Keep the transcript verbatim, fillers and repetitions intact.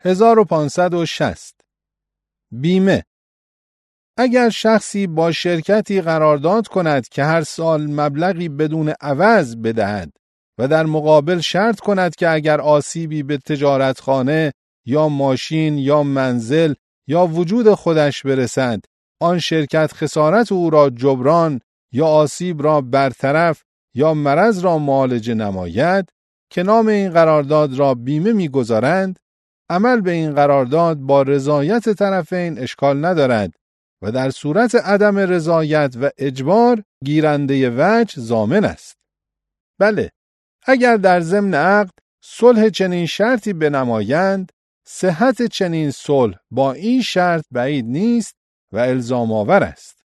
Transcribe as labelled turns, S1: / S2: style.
S1: هزار و پانصد و شصت. بیمه. اگر شخصی با شرکتی قرارداد کند که هر سال مبلغی بدون عوض بدهد و در مقابل شرط کند که اگر آسیبی به تجارتخانه یا ماشین یا منزل یا وجود خودش برسد، آن شرکت خسارت او را جبران یا آسیب را برطرف یا مرض را معالجه نماید که نام این قرارداد را بیمه می‌گذارند، عمل به این قرارداد با رضایت طرفین اشکال ندارد و در صورت عدم رضایت و اجبار گیرنده وجه ضامن است. بله، اگر در ضمن عقد صلح چنین شرطی بنمایند، صحت چنین صلح با این شرط بعید نیست و الزام آور است.